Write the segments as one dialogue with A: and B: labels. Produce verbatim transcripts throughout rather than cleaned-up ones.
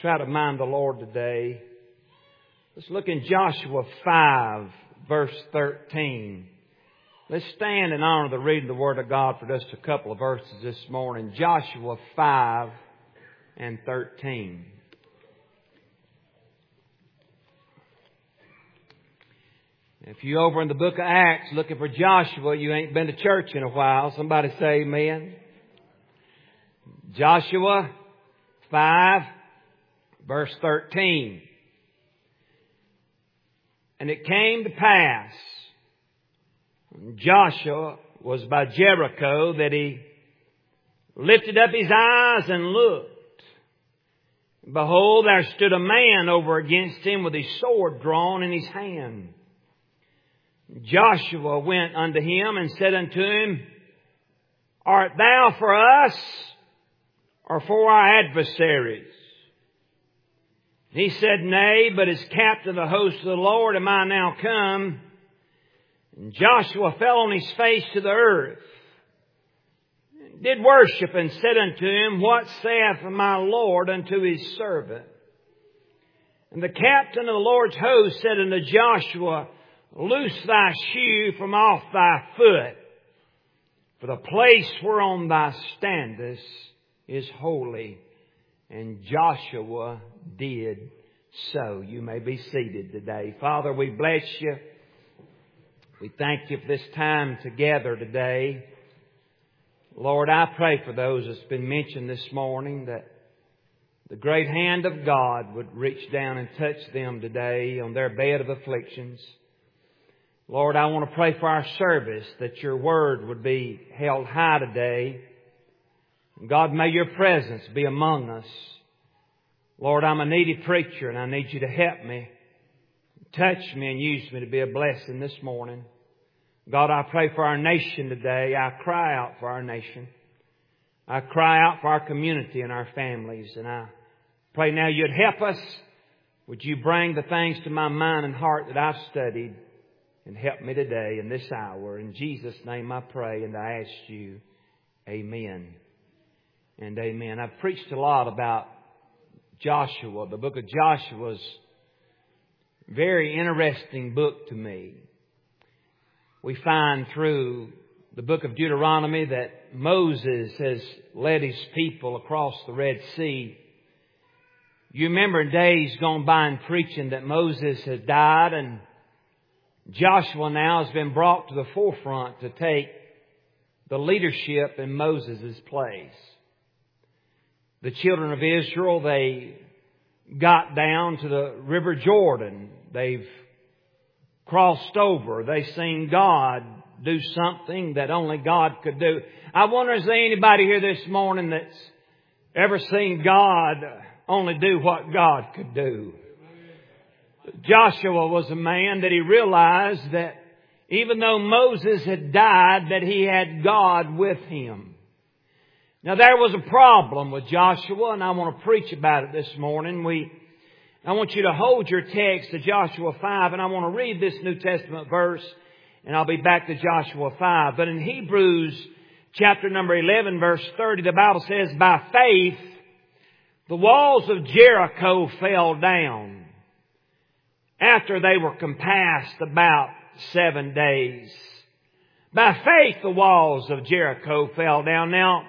A: try to mind the Lord today. Let's look in Joshua five, verse thirteen. Let's stand and honor the reading of the Word of God for just a couple of verses this morning. Joshua five and thirteen. If you over in the book of Acts looking for Joshua, you ain't been to church in a while. Somebody say amen. Joshua five, verse thirteen. And it came to pass, when Joshua was by Jericho, that he lifted up his eyes and looked. And behold, there stood a man over against him with his sword drawn in his hand. Joshua went unto him and said unto him, Art thou for us or for our adversaries? And he said, Nay, but as captain of the host of the Lord am I now come. And Joshua fell on his face to the earth, and did worship, and said unto him, What saith my Lord unto his servant? And the captain of the Lord's host said unto Joshua, Loose thy shoe from off thy foot, for the place whereon thou standest is holy. And Joshua did so. You may be seated today. Father, we bless you. We thank you for this time together today. Lord, I pray for those that's been mentioned this morning that the great hand of God would reach down and touch them today on their bed of afflictions. Lord, I want to pray for our service, that your word would be held high today. God, may your presence be among us. Lord, I'm a needy preacher and I need you to help me. Touch me and use me to be a blessing this morning. God, I pray for our nation today. I cry out for our nation. I cry out for our community and our families. And I pray now you'd help us. Would you bring the things to my mind and heart that I've studied and help me today in this hour. In Jesus' name I pray and I ask you, amen and amen. I've preached a lot about Joshua. The book of Joshua is a very interesting book to me. We find through the book of Deuteronomy that Moses has led his people across the Red Sea. You remember in days gone by in preaching that Moses had died, and Joshua now has been brought to the forefront to take the leadership in Moses' place. The children of Israel, they got down to the River Jordan. They've crossed over. They've seen God do something that only God could do. I wonder, is there anybody here this morning that's ever seen God only do what God could do? Joshua was a man that he realized that even though Moses had died, that he had God with him. Now there was a problem with Joshua, and I want to preach about it this morning. We, I want you to hold your text to Joshua five, and I want to read this New Testament verse, and I'll be back to Joshua five. But in Hebrews chapter number eleven, verse thirty, the Bible says, By faith the walls of Jericho fell down after they were compassed about seven days. By faith the walls of Jericho fell down. Now,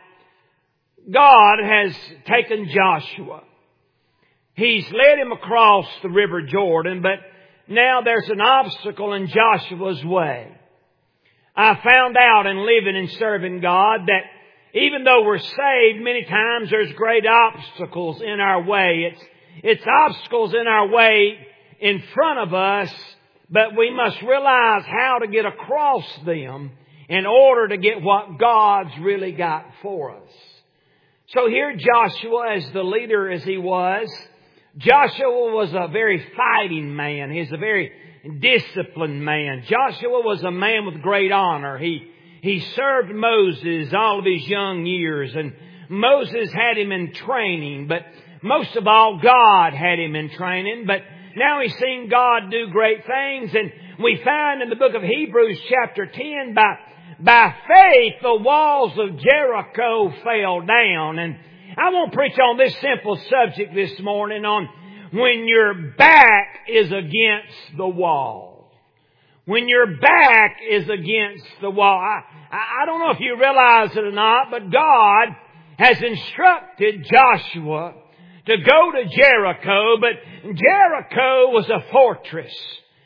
A: God has taken Joshua. He's led him across the River Jordan, but now there's an obstacle in Joshua's way. I found out in living and serving God that even though we're saved, many times there's great obstacles in our way. It's, it's obstacles in our way in front of us, but we must realize how to get across them in order to get what God's really got for us. So here Joshua, as the leader as he was, Joshua was a very fighting man. He's a very disciplined man. Joshua was a man with great honor. He, he served Moses all of his young years, and Moses had him in training, but most of all, God had him in training. But now he's seen God do great things, and we find in the book of Hebrews chapter ten, by, by faith the walls of Jericho fell down. And I want to preach on this simple subject this morning on when your back is against the wall. When your back is against the wall. I, I don't know if you realize it or not, but God has instructed Joshua to go to Jericho, but Jericho was a fortress.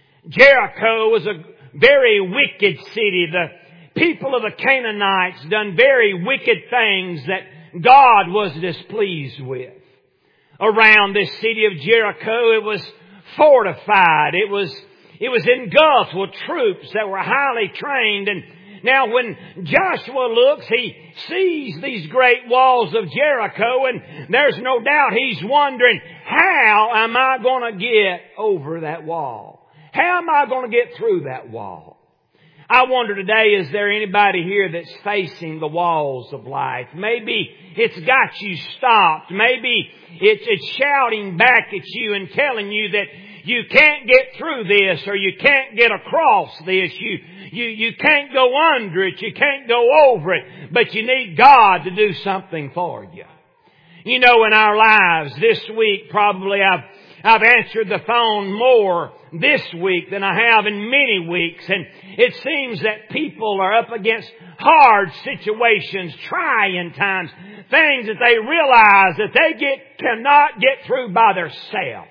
A: Jericho was a very wicked city. The people of the Canaanites done very wicked things that God was displeased with. Around this city of Jericho, it was fortified. It was, it was engulfed with troops that were highly trained. And now when Joshua looks, he sees these great walls of Jericho, and there's no doubt he's wondering, how am I going to get over that wall? How am I going to get through that wall? I wonder today, is there anybody here that's facing the walls of life? Maybe it's got you stopped. Maybe it's, it's shouting back at you and telling you that you can't get through this, or you can't get across this. You, you, you can't go under it. You can't go over it. But you need God to do something for you. You know, in our lives this week, probably I've I've answered the phone more this week than I have in many weeks. And it seems that people are up against hard situations, trying times, things that they realize that they get cannot get through by themselves.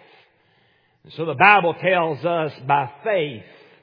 A: So the Bible tells us by faith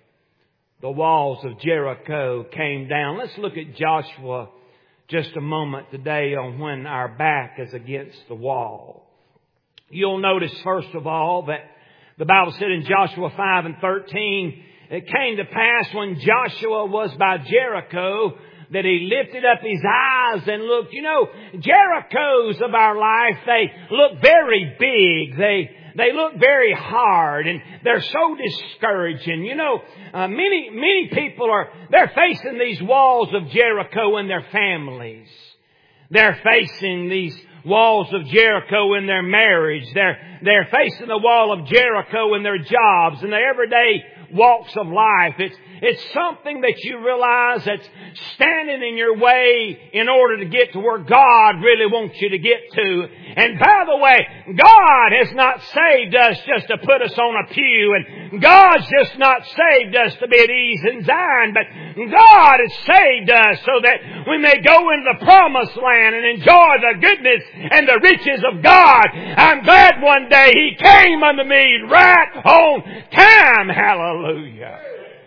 A: the walls of Jericho came down. Let's look at Joshua just a moment today on when our back is against the wall. You'll notice, first of all, that the Bible said in Joshua five and thirteen, it came to pass when Joshua was by Jericho that he lifted up his eyes and looked. You know, Jerichos of our life, they look very big. They They look very hard, and they're so discouraging. You know, uh, many, many people are, they're facing these walls of Jericho in their families. They're facing these walls of Jericho in their marriage. They're, they're facing the wall of Jericho in their jobs and their everyday walks of life. It's, it's something that you realize that's standing in your way in order to get to where God really wants you to get to. And by the way, God has not saved us just to put us on a pew, and God's just not saved us to be at ease in Zion, but God has saved us so that we may go into the promised land and enjoy the goodness and the riches of God. I'm glad one day He came unto me right on time. Hallelujah.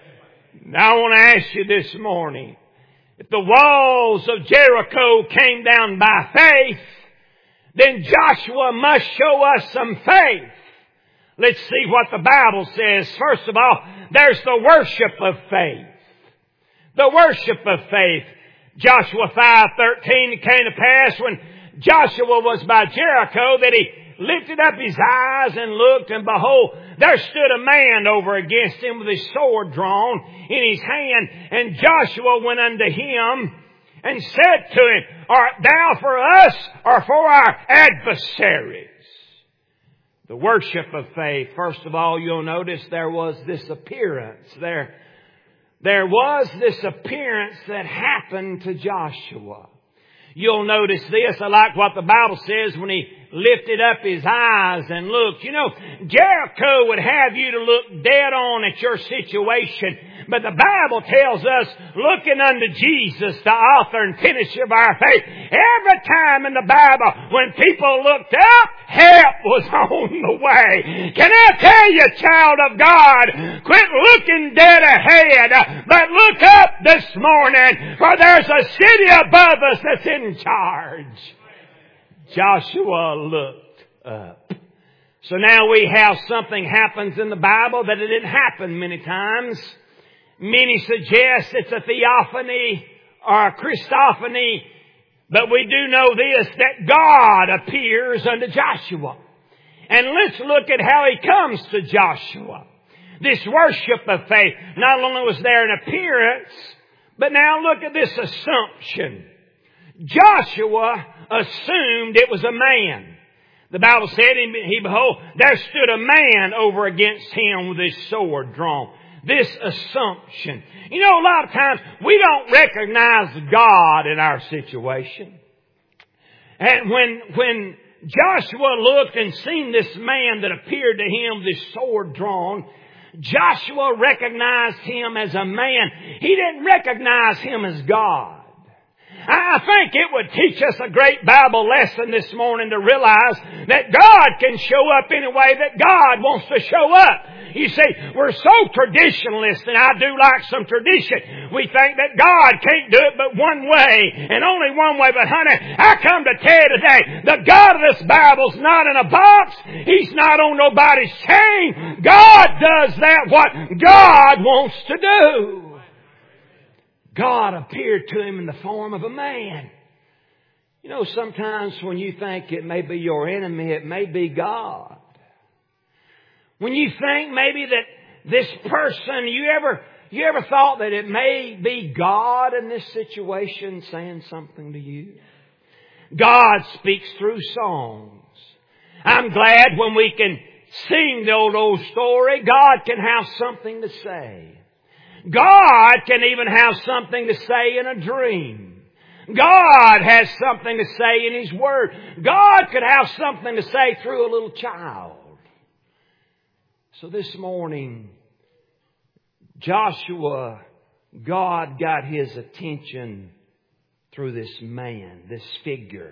A: Now I want to ask you this morning, if the walls of Jericho came down by faith, then Joshua must show us some faith. Let's see what the Bible says. First of all, there's the worship of faith. The worship of faith. Joshua five thirteen, it came to pass when Joshua was by Jericho that he lifted up his eyes and looked, and behold, there stood a man over against him with his sword drawn in his hand. And Joshua went unto him and said to him, Art thou for us or for our adversaries? The worship of faith. First of all, you'll notice there was this appearance. There, there was this appearance that happened to Joshua. You'll notice this. I like what the Bible says when he lifted up his eyes and looked. You know, Jericho would have you to look dead on at your situation. But the Bible tells us, looking unto Jesus, the author and finisher of our faith. Every time in the Bible, when people looked up, help was on the way. Can I tell you, child of God, quit looking dead ahead, but look up this morning, for there's a city above us that's in charge. Joshua looked up. So now we have something happens in the Bible that it didn't happen many times. Many suggest it's a theophany or a Christophany, but we do know this, that God appears unto Joshua. And let's look at how He comes to Joshua. This worship of faith, not only was there an appearance, but now look at this assumption. Joshua assumed it was a man. The Bible said, he behold, there stood a man over against him with his sword drawn. This assumption. You know, a lot of times we don't recognize God in our situation. And when, when Joshua looked and seen this man that appeared to him, this sword drawn, Joshua recognized him as a man. He didn't recognize him as God. I think it would teach us a great Bible lesson this morning to realize that God can show up any way that God wants to show up. You see, we're so traditionalist, and I do like some tradition. We think that God can't do it but one way, and only one way. But honey, I come to tell you today, the God of this Bible's not in a box. He's not on nobody's chain. God does that what God wants to do. God appeared to him in the form of a man. You know, sometimes when you think it may be your enemy, it may be God. When you think maybe that this person, you ever, you ever thought that it may be God in this situation saying something to you? God speaks through songs. I'm glad when we can sing the old, old story, God can have something to say. God can even have something to say in a dream. God has something to say in His Word. God could have something to say through a little child. So this morning, Joshua, God got his attention through this man, this figure.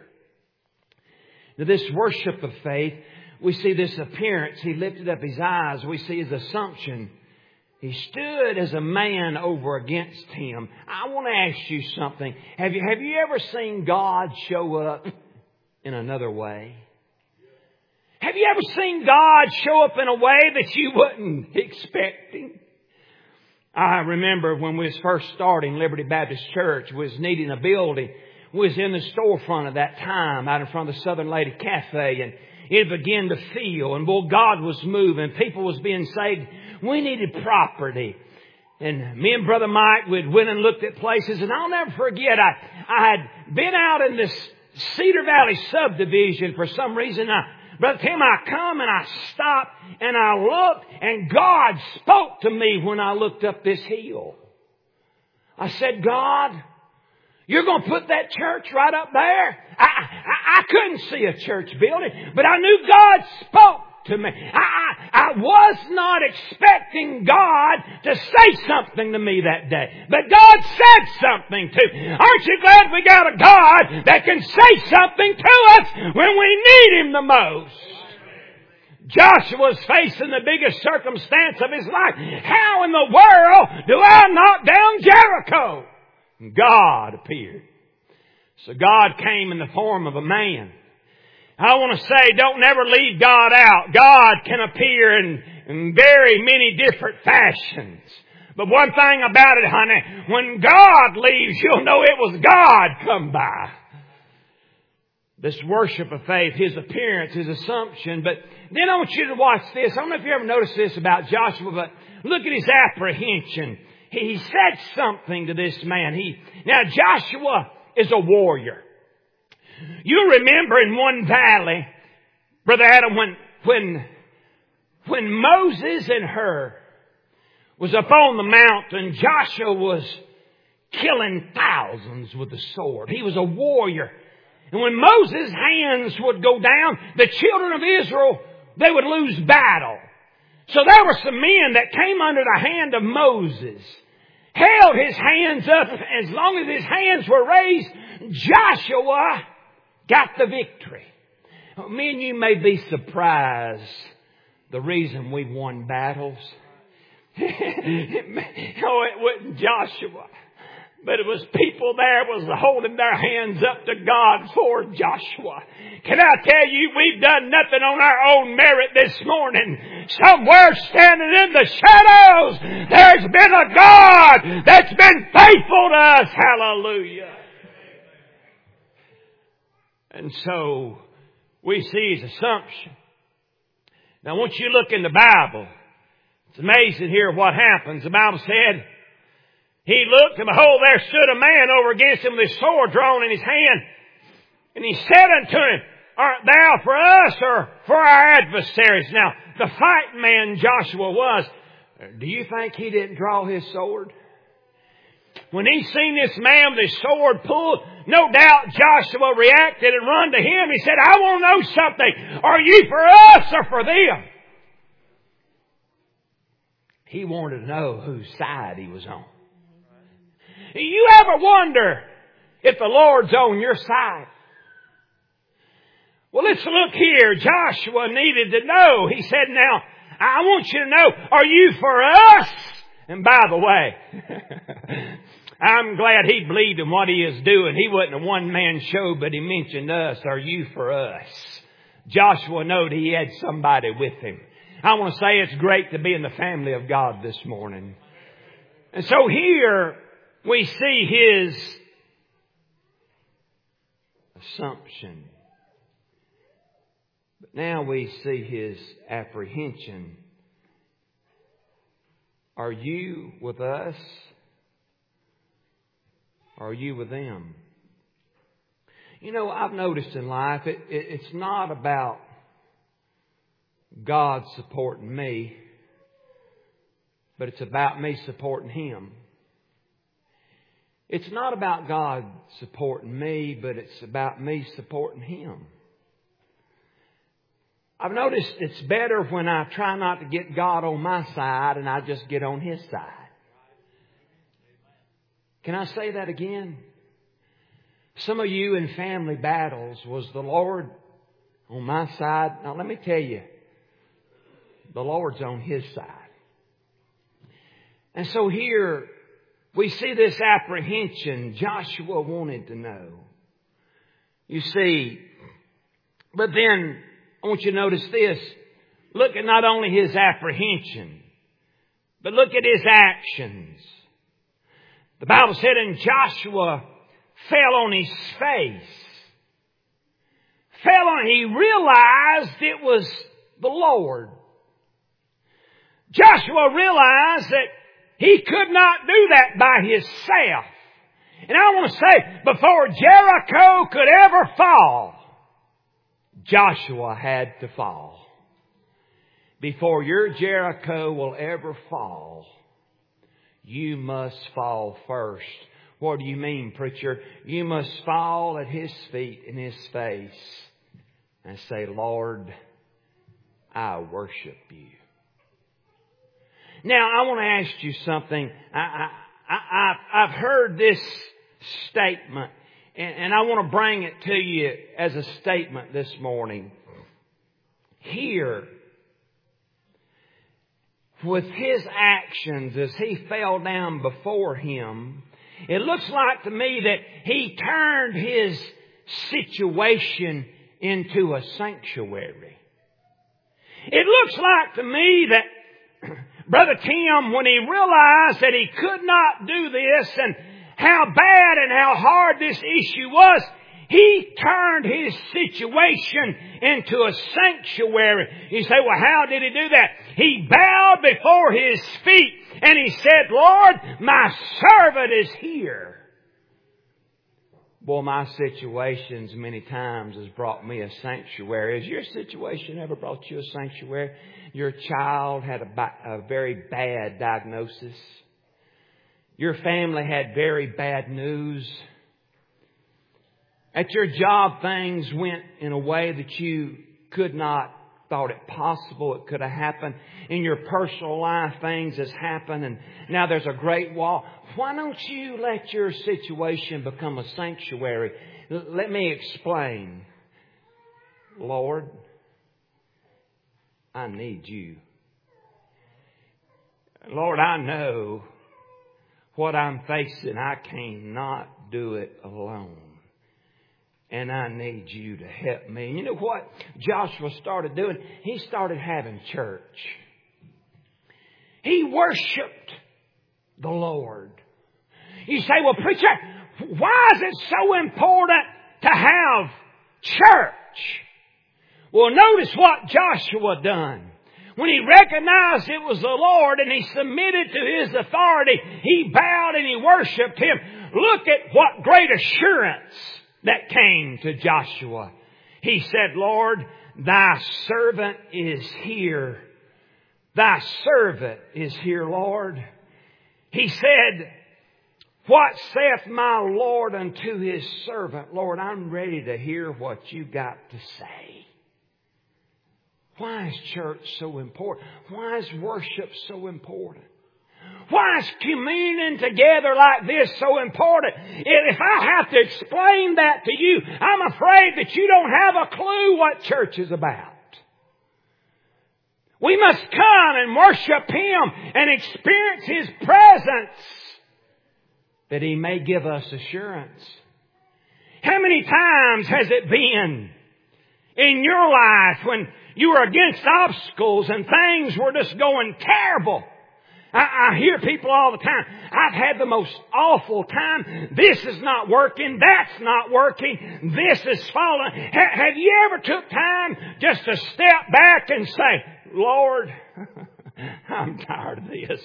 A: Now this worship of faith, we see this appearance. He lifted up his eyes. We see his assumption. He stood as a man over against him. I want to ask you something. Have you, have you ever seen God show up in another way? Have you ever seen God show up in a way that you wasn't expecting? I remember when we was first starting Liberty Baptist Church, we was needing a building. We was in the storefront at that time, out in front of the Southern Lady Cafe, and it began to feel, and boy, God was moving. People was being saved. We needed property. And me and Brother Mike would went and looked at places. And I'll never forget, I, I had been out in this Cedar Valley subdivision for some reason. I, Brother Tim, I come and I stopped and I looked, and God spoke to me when I looked up this hill. I said, God, you're going to put that church right up there? I, I, I couldn't see a church building, but I knew God spoke to me. I, I, I was not expecting God to say something to me that day, but God said something to me. Aren't you glad we got a God that can say something to us when we need Him the most? Joshua's facing the biggest circumstance of his life. How in the world do I knock down Jericho? God appeared. So God came in the form of a man. I want to say, don't never leave God out. God can appear in, in very many different fashions. But one thing about it, honey, when God leaves, you'll know it was God come by. This worship of faith, His appearance, His assumption. But then I want you to watch this. I don't know if you ever noticed this about Joshua, but look at his apprehension. He said something to this man. He Now Joshua is a warrior. You remember in one valley, Brother Adam, when, when, when Moses and Hur was up on the mountain, Joshua was killing thousands with the sword. He was a warrior. And when Moses' hands would go down, the children of Israel, they would lose battle. So there were some men that came under the hand of Moses, held his hands up. As long as his hands were raised, Joshua got the victory. Me and you may be surprised the reason we've won battles. No, it wasn't Joshua, but it was people there was holding their hands up to God for Joshua. Can I tell you, we've done nothing on our own merit this morning. Somewhere standing in the shadows, there's been a God that's been faithful to us. Hallelujah. And so we see his assumption. Now, once you look in the Bible, it's amazing here what happens. The Bible said, he looked, and behold, there stood a man over against him with his sword drawn in his hand. And he said unto him, art thou for us or for our adversaries? Now, the fighting man Joshua was. Do you think he didn't draw his sword? When he seen this man with his sword pulled, no doubt Joshua reacted and run to him. He said, I want to know something. Are you for us or for them? He wanted to know whose side he was on. You ever wonder if the Lord's on your side? Well, let's look here. Joshua needed to know. He said, now, I want you to know, are you for us? And by the way, I'm glad he believed in what he is doing. He wasn't a one-man show, but he mentioned us. Are you for us? Joshua knew he had somebody with him. I want to say it's great to be in the family of God this morning. And so here we see his assumption. But now we see his apprehension. Are you with us? Or are you with them? You know, I've noticed in life, it, it, it's not about God supporting me, but it's about me supporting Him. It's not about God supporting me, but it's about me supporting Him. I've noticed it's better when I try not to get God on my side and I just get on His side. Can I say that again? Some of you in family battles, was the Lord on my side? Now let me tell you, the Lord's on His side. And so here we see this apprehension. Joshua wanted to know. You see, but then I want you to notice this. Look at not only his apprehension, but look at his actions. The Bible said, and Joshua fell on his face. Fell on, he realized it was the Lord. Joshua realized that he could not do that by himself. And I want to say, before Jericho could ever fall, Joshua had to fall. Before your Jericho will ever fall, you must fall first. What do you mean, preacher? You must fall at His feet in His face and say, Lord, I worship You. Now, I want to ask you something. I, I, I, I've heard this statement, and, and I want to bring it to you as a statement this morning. Here, with his actions as he fell down before him, it looks like to me that he turned his situation into a sanctuary. It looks like to me that Brother Tim, when he realized that he could not do this and how bad and how hard this issue was, he turned his situation into a sanctuary. You say, well, how did he do that? He bowed before His feet and he said, Lord, my servant is here. Boy, my situations many times has brought me a sanctuary. Has your situation ever brought you a sanctuary? Your child had a, ba- a very bad diagnosis. Your family had very bad news. At your job, things went in a way that you could not thought it possible it could have happened. In your personal life, things has happened, and now there's a great wall. Why don't you let your situation become a sanctuary? L- let me explain. Lord, I need You. Lord, I know what I'm facing. I cannot do it alone. And I need You to help me. And you know what Joshua started doing? He started having church. He worshiped the Lord. You say, well, preacher, why is it so important to have church? Well, notice what Joshua done. When he recognized it was the Lord and he submitted to His authority, he bowed and he worshiped Him. Look at what great assurance that came to Joshua. He said, Lord, Thy servant is here. Thy servant is here, Lord. He said, What saith my Lord unto His servant? Lord, I'm ready to hear what you got to say. Why is church so important? Why is worship so important? Why is communion together like this so important? If I have to explain that to you, I'm afraid that you don't have a clue what church is about. We must come and worship Him and experience His presence, that He may give us assurance. How many times has it been in your life when you were against obstacles and things were just going terrible? I, I hear people all the time, I've had the most awful time. This is not working. That's not working. This is falling. Ha, have you ever took time just to step back and say, Lord, I'm tired of this.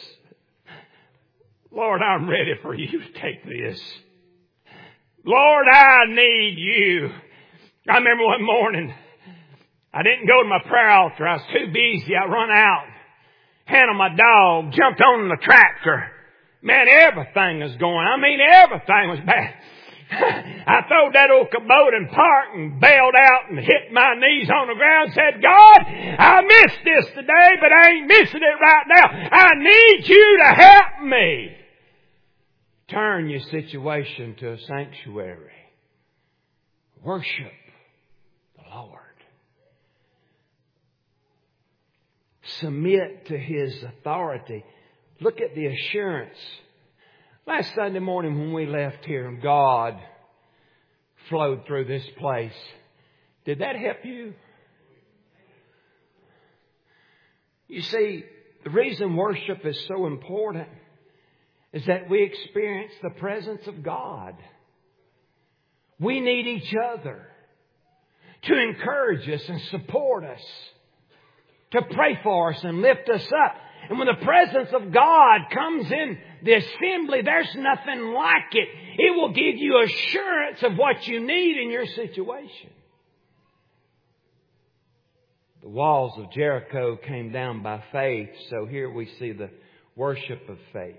A: Lord, I'm ready for you to take this. Lord, I need you. I remember one morning, I didn't go to my prayer altar. I was too busy. I run out, handled my dog, jumped on the tractor. Man, everything was going. I mean, everything was bad. I throwed that old Kubota and parked and bailed out and hit my knees on the ground and said, God, I missed this today, but I ain't missing it right now. I need you to help me. Turn your situation to a sanctuary. Worship the Lord. Submit to His authority. Look at the assurance. Last Sunday morning when we left here and God flowed through this place, did that help you? You see, the reason worship is so important is that we experience the presence of God. We need each other to encourage us and support us, to pray for us and lift us up. And when the presence of God comes in the assembly, there's nothing like it. It will give you assurance of what you need in your situation. The walls of Jericho came down by faith, so here we see the worship of faith.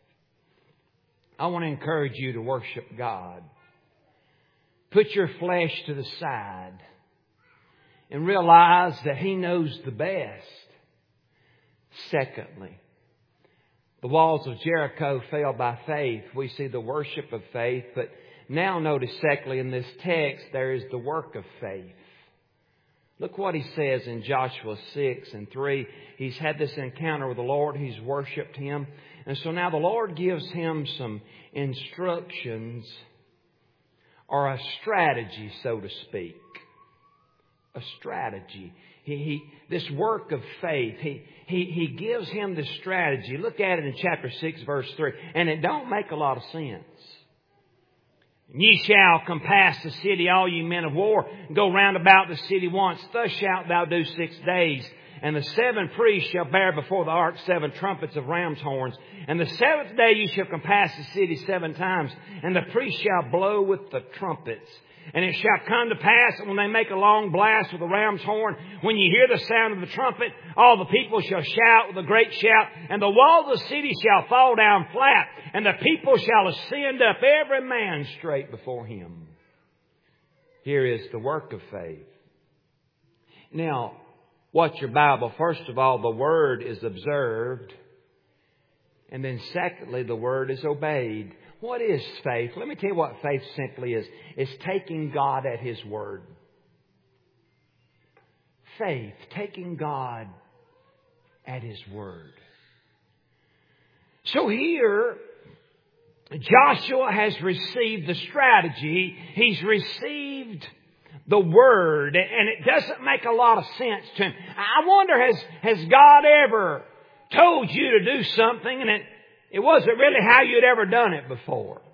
A: I want to encourage you to worship God. Put your flesh to the side and realize that He knows the best. Secondly, the walls of Jericho fell by faith. We see the worship of faith. But now notice secondly in this text there is the work of faith. Look what he says in Joshua six and three. He's had this encounter with the Lord. He's worshipped Him. And so now the Lord gives him some instructions or a strategy, so to speak. A strategy. He, he, this work of faith, he, he, he gives him the strategy. Look at it in chapter six, verse three. And it don't make a lot of sense. Ye shall compass the city, all ye men of war, and go round about the city once. Thus shalt thou do six days. And the seven priests shall bear before the ark seven trumpets of ram's horns. And the seventh day ye shall compass the city seven times. And the priests shall blow with the trumpets. And it shall come to pass that when they make a long blast with the ram's horn, when you hear the sound of the trumpet, all the people shall shout with a great shout, and the wall of the city shall fall down flat, and the people shall ascend up every man straight before him. Here is the work of faith. Now, watch your Bible. First of all, the Word is observed. And then secondly, the Word is obeyed. What is faith? Let me tell you what faith simply is. It's taking God at His word. Faith, taking God at His word. So here, Joshua has received the strategy. He's received the word. And it doesn't make a lot of sense to him. I wonder, has, has God ever told you to do something and it It wasn't really how you'd ever done it before?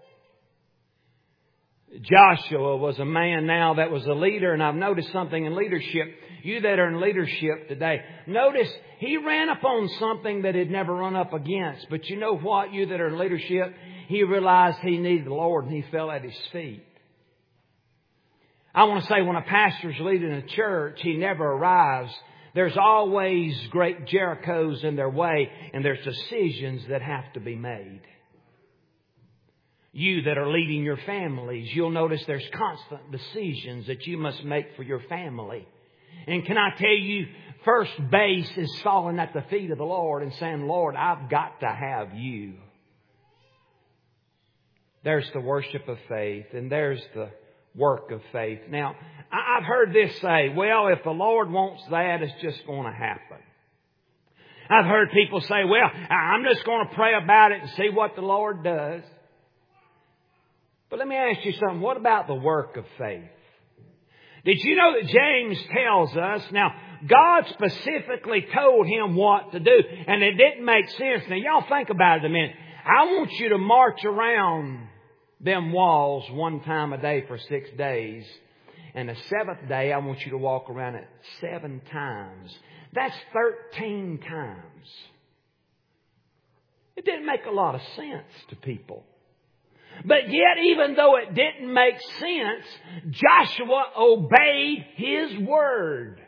A: Joshua was a man now that was a leader, and I've noticed something in leadership. You that are in leadership today, notice he ran up on something that he'd never run up against. But you know what? You that are in leadership, he realized he needed the Lord and he fell at His feet. I want to say when a pastor's leading a church, he never arrives. There's always great Jerichos in their way, and there's decisions that have to be made. You that are leading your families, you'll notice there's constant decisions that you must make for your family. And can I tell you, first base is falling at the feet of the Lord and saying, Lord, I've got to have You. There's the worship of faith, and there's the work of faith. Now, I've heard this say, well, if the Lord wants that, it's just going to happen. I've heard people say, well, I'm just going to pray about it and see what the Lord does. But let me ask you something. What about the work of faith? Did you know that James tells us, now, God specifically told him what to do, and it didn't make sense. Now, y'all think about it a minute. I want you to march around them walls one time a day for six days. And the seventh day, I want you to walk around it seven times. That's thirteen times. It didn't make a lot of sense to people. But yet, even though it didn't make sense, Joshua obeyed his word.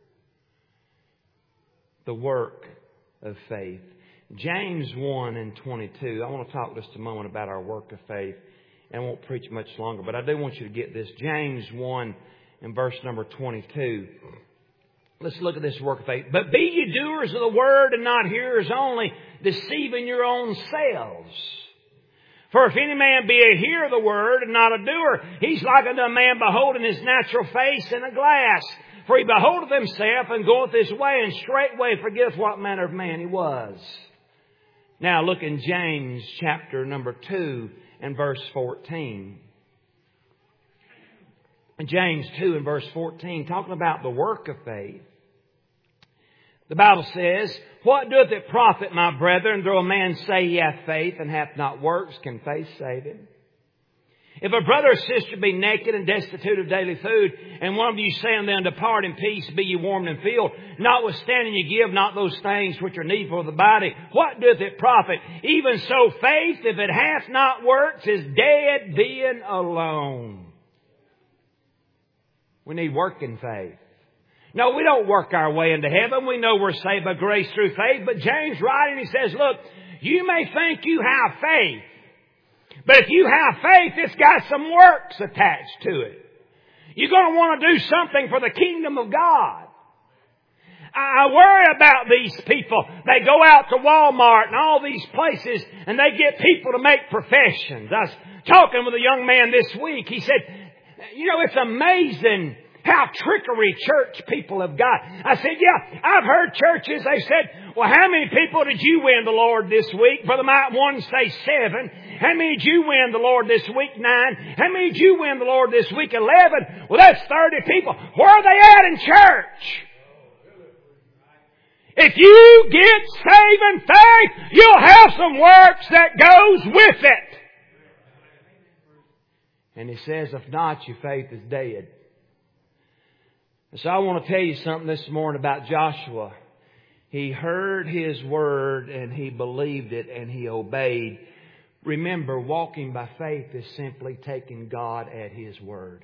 A: The work of faith. James one and twenty-two. I want to talk just a moment about our work of faith. And I won't preach much longer, but I do want you to get this. James one and verse number twenty-two. Let's look at this work of faith. But be ye doers of the word and not hearers only, deceiving your own selves. For if any man be a hearer of the word and not a doer, he's like unto a man beholding his natural face in a glass. For he beholdeth himself and goeth his way, and straightway forgetteth what manner of man he was. Now look in James chapter number two and verse fourteen. James two and verse fourteen, talking about the work of faith. The Bible says, what doeth it profit, my brethren, though a man say he hath faith and hath not works? Can faith save him? If a brother or sister be naked and destitute of daily food, and one of you say unto them, depart in peace, be ye warmed and filled, notwithstanding ye give not those things which are needful of the body, what doeth it profit? Even so faith, if it hath not works, is dead being alone. We need working faith. No, we don't work our way into heaven. We know we're saved by grace through faith. But James writing, he says, look, you may think you have faith. But if you have faith, it's got some works attached to it. You're going to want to do something for the kingdom of God. I worry about these people. They go out to Walmart and all these places and they get people to make professions. I was talking with a young man this week. He said, you know, it's amazing how trickery church people have got. I said, yeah, I've heard churches, they said, well, how many people did you win the Lord this week? Brother Mike, one say seven. How many did you win the Lord this week? Nine. How many did you win the Lord this week? Eleven. Well, that's thirty people. Where are they at in church? If you get saving faith, you'll have some works that goes with it. And he says, if not, your faith is dead. So I want to tell you something this morning about Joshua. He heard his word and he believed it and he obeyed. Remember, walking by faith is simply taking God at His word.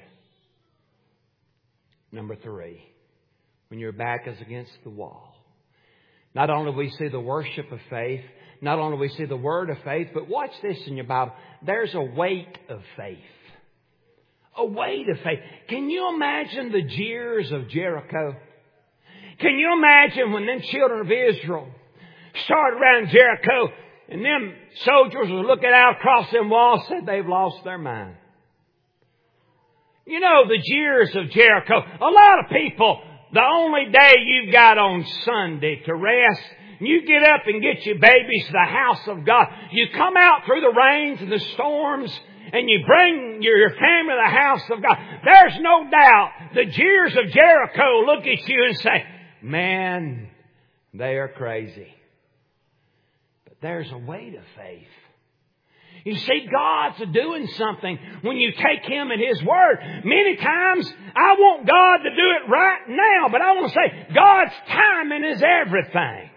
A: Number three, when your back is against the wall. Not only do we see the worship of faith, not only do we see the word of faith, but watch this in your Bible. There's a weight of faith. A weight of faith. Can you imagine the jeers of Jericho? Can you imagine when them children of Israel started around Jericho and them soldiers were looking out across them walls and said they've lost their mind? You know, the jeers of Jericho. A lot of people, the only day you've got on Sunday to rest, you get up and get your babies to the house of God. You come out through the rains and the storms and you bring your family to the house of God. There's no doubt the jeers of Jericho look at you and say, man, they are crazy. But there's a weight of faith. You see, God's doing something when you take Him at His word. Many times, I want God to do it right now, but I want to say, God's timing is everything.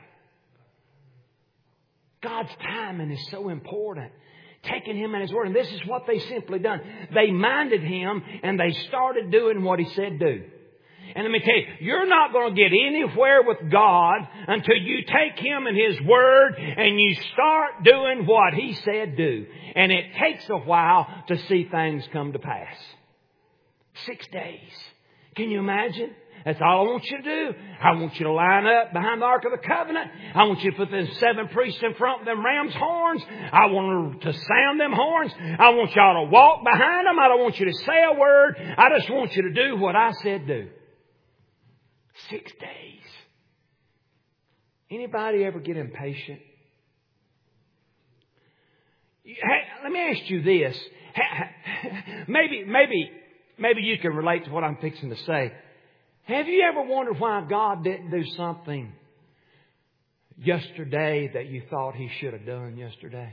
A: God's timing is so important. Taking Him at His word. And this is what they simply done. They minded Him and they started doing what He said do. And let me tell you, you're not going to get anywhere with God until you take Him and His Word and you start doing what He said do. And it takes a while to see things come to pass. Six days. Can you imagine? That's all I want you to do. I want you to line up behind the Ark of the Covenant. I want you to put them seven priests in front of them ram's horns. I want to sound them horns. I want y'all to walk behind them. I don't want you to say a word. I just want you to do what I said do. Six days. Anybody ever get impatient? Hey, let me ask you this. Maybe, maybe, maybe you can relate to what I'm fixing to say. Have you ever wondered why God didn't do something yesterday that you thought He should have done yesterday?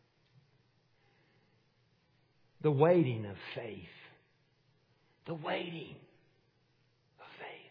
A: The waiting of faith. The waiting of faith.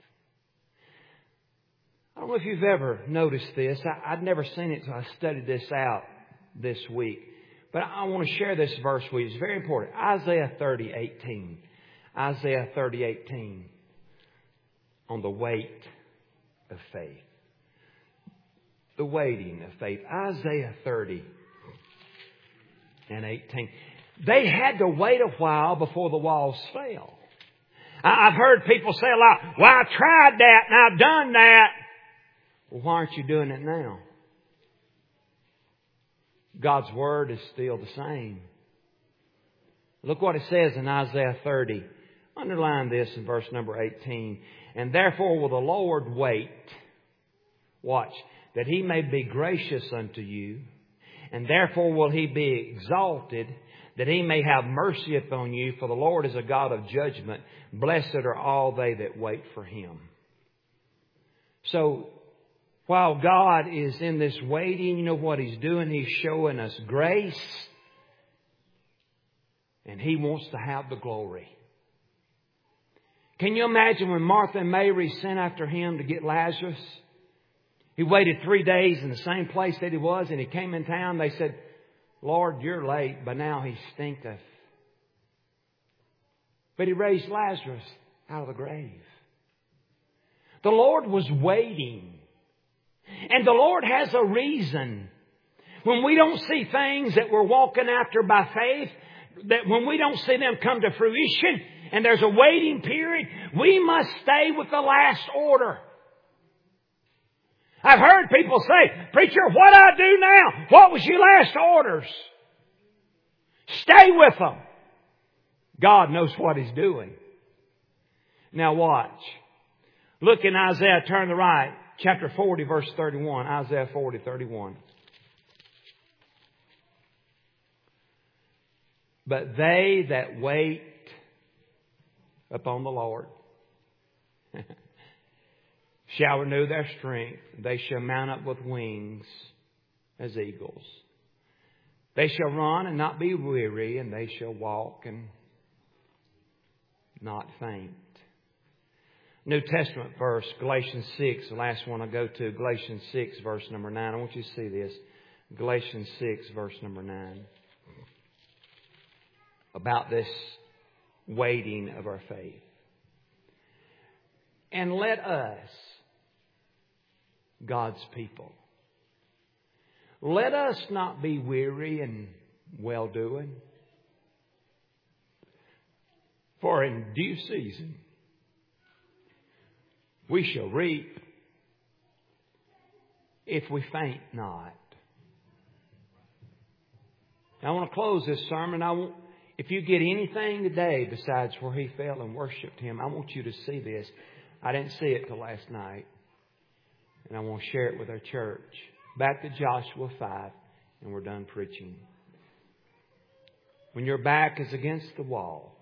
A: I don't know if you've ever noticed this. I, I'd never seen it until I studied this out this week. But I want to share this verse with you. It's very important. Isaiah thirty eighteen. Isaiah thirty eighteen. On the wait of faith. The waiting of faith. Isaiah thirty and eighteen. They had to wait a while before the walls fell. I've heard people say a lot, well, I tried that and I've done that. Well, why aren't you doing it now? God's Word is still the same. Look what it says in Isaiah thirty. Underline this in verse number eighteen. And therefore will the Lord wait, watch, that He may be gracious unto you. And therefore will He be exalted, that He may have mercy upon you. For the Lord is a God of judgment. Blessed are all they that wait for Him. So, while God is in this waiting, you know what He's doing? He's showing us grace. And He wants to have the glory. Can you imagine when Martha and Mary sent after Him to get Lazarus? He waited three days in the same place that he was, and he came in town. They said, Lord, you're late, but now he stinketh. But He raised Lazarus out of the grave. The Lord was waiting. And the Lord has a reason. When we don't see things that we're walking after by faith, that when we don't see them come to fruition, and there's a waiting period, we must stay with the last order. I've heard people say, preacher, what I do now? What was your last orders? Stay with them. God knows what He's doing. Now watch. Look in Isaiah, turn to the right. Chapter forty, verse thirty-one. Isaiah forty, thirty-one. But they that wait upon the Lord shall renew their strength. They shall mount up with wings as eagles. They shall run and not be weary, and they shall walk and not faint. New Testament verse, Galatians six, the last one I go to, Galatians six, verse number nine. I want you to see this. Galatians six, verse number nine. About this waiting of our faith. And let us, God's people, let us not be weary in well-doing. For in due season we shall reap if we faint not. Now, I want to close this sermon. I want, if you get anything today besides where he fell and worshipped Him, I want you to see this. I didn't see it till last night. And I want to share it with our church. Back to Joshua five, and we're done preaching. When your back is against the wall,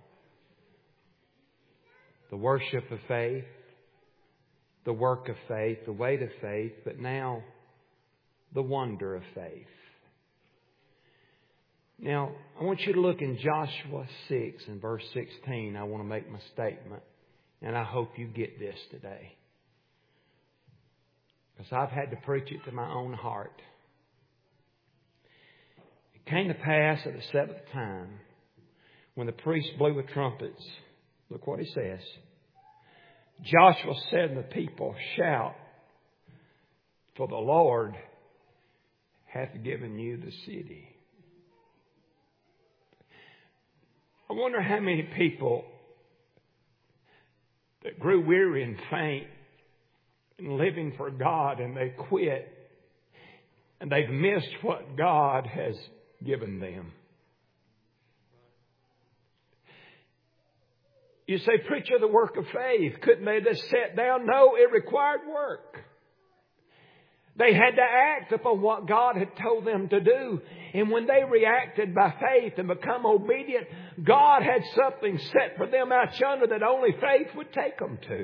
A: the worship of faith, the work of faith, the weight of faith, but now the wonder of faith. Now, I want you to look in Joshua six and verse sixteen. I want to make my statement. And I hope you get this today. Because I've had to preach it to my own heart. It came to pass at the seventh time, when the priest blew the trumpets. Look what he says. Joshua said, and the people shout, for the Lord hath given you the city. I wonder how many people that grew weary and faint in living for God, and they quit, and they've missed what God has given them. You say, preacher, the work of faith, couldn't they just sit down? No, it required work. They had to act upon what God had told them to do. And when they reacted by faith and become obedient, God had something set for them out yonder that only faith would take them to.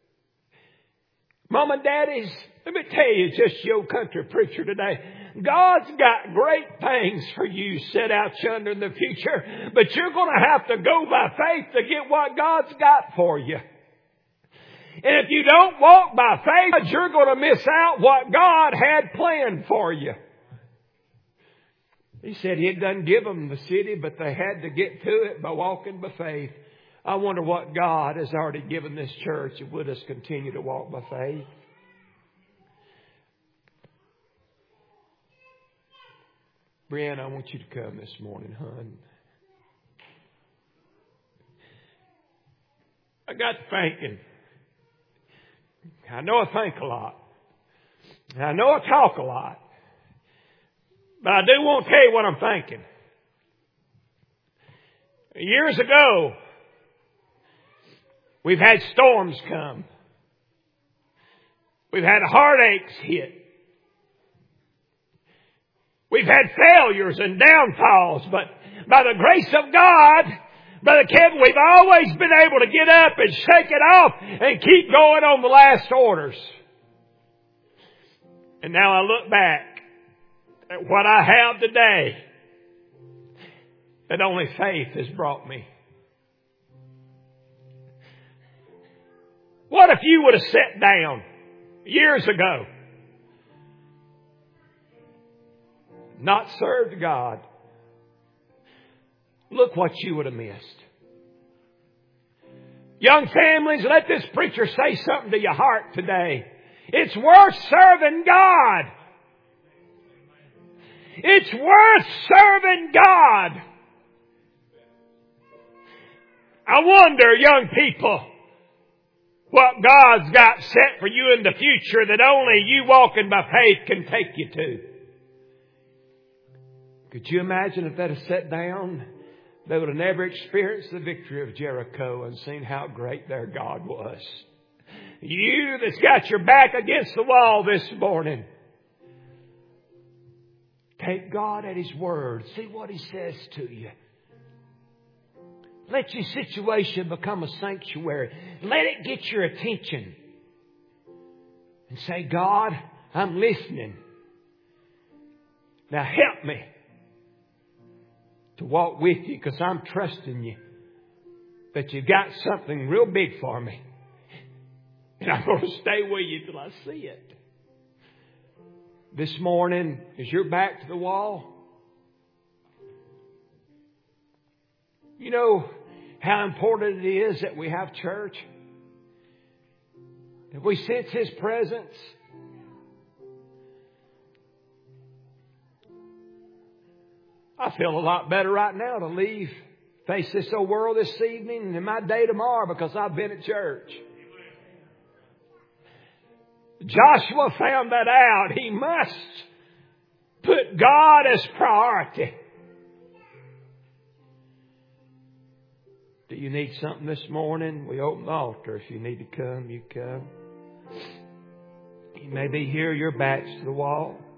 A: Mom and daddies, let me tell you, just your country preacher today, God's got great things for you set out yonder in the future, but you're going to have to go by faith to get what God's got for you. And if you don't walk by faith, you're going to miss out what God had planned for you. He said He had done give them the city, but they had to get to it by walking by faith. I wonder what God has already given this church if we'll just continue to walk by faith. Brianna, I want you to come this morning, hon. I got to thinking. I know I think a lot. I know I talk a lot. But I do want to tell you what I'm thinking. Years ago, we've had storms come. We've had heartaches hit. We've had failures and downfalls, but by the grace of God, Brother Kevin, we've always been able to get up and shake it off and keep going on the last orders. And now I look back at what I have today that only faith has brought me. What if you would have sat down years ago, not served God? Look what you would have missed. Young families, let this preacher say something to your heart today. It's worth serving God. It's worth serving God. I wonder, young people, what God's got set for you in the future that only you walking by faith can take you to. Could you imagine if they'd have sat down? They would have never experienced the victory of Jericho and seen how great their God was. You that's got your back against the wall this morning, take God at His word. See what He says to you. Let your situation become a sanctuary. Let it get your attention. And say, God, I'm listening. Now help me to walk with you, because I'm trusting you that you've got something real big for me. And I'm going to stay with you till I see it. This morning, is your back to the wall? You know how important it is that we have church? That we sense His presence? I feel a lot better right now to leave, face this old world this evening and my day tomorrow, because I've been at church. Joshua found that out. He must put God as priority. Do you need something this morning? We open the altar. If you need to come, you come. You may be here, your back's to the wall.